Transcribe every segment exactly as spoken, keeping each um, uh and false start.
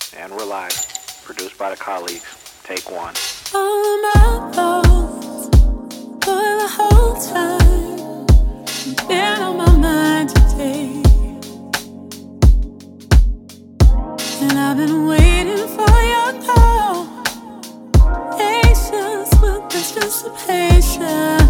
and Reliable. Produced by the colleagues. Take one. All of my thoughts for the whole time been on my mind today, and I've been waiting for your call. Patience with anticipation.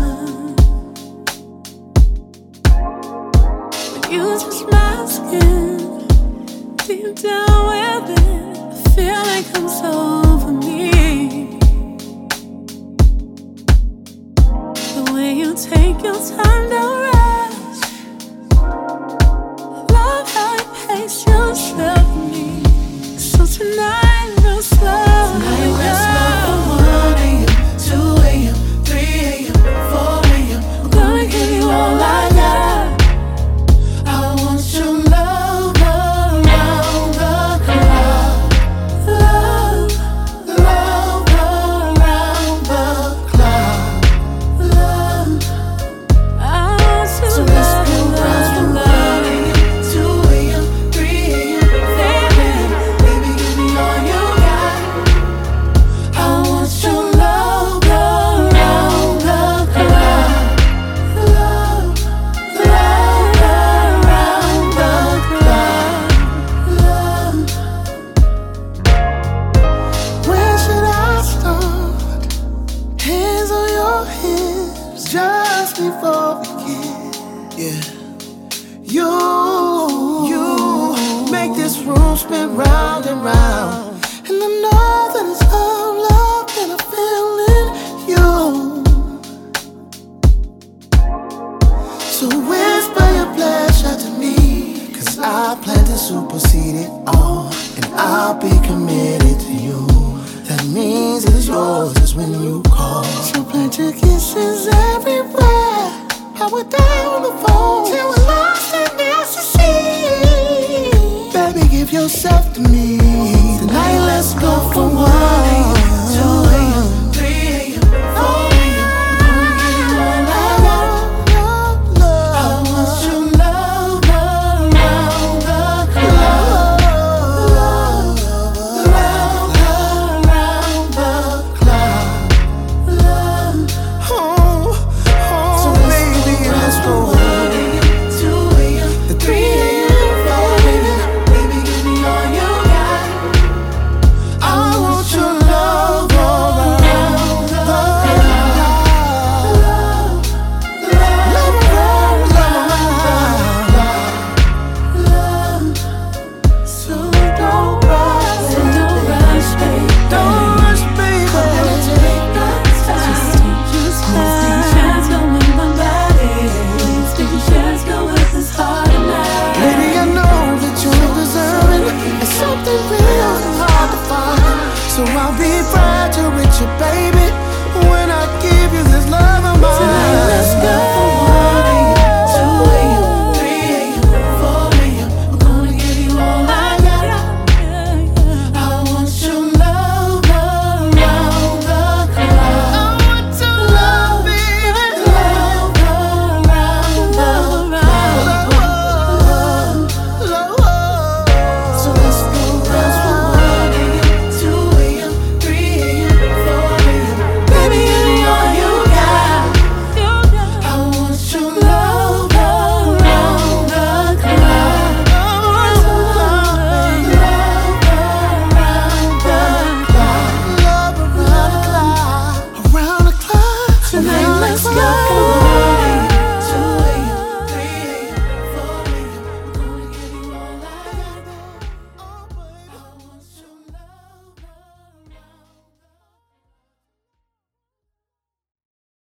When you touch my skin, deep down within, a feeling comes over me. The way you take your time to rush, love how you pace yourself for me. So tonight we'll slow. Tonight we'll slow from one a m, two a m, three a m, four a m. I'm gonna give you all I got. I want your love around the clock. Love, love around the clock. Love. I want you So to let's love, go round from love, one a m, two a m, three a m, four a m. Baby, give me all you got. I want your love around the clock. Love, love around the clock. Love. Where should I start? Hands on your hips just before we kiss. Yeah. You, you make this room spin round and round. And I know that it's love, love that I feel in you. So whisper your pleasure to me, 'cause I plan to supersede it all, and I'll be committed to you. That means it's yours just when you call. So plant your kisses everywhere. I would die on the phone till we're lost in ecstasy. Baby, give yourself to me. Tonight let's go for one.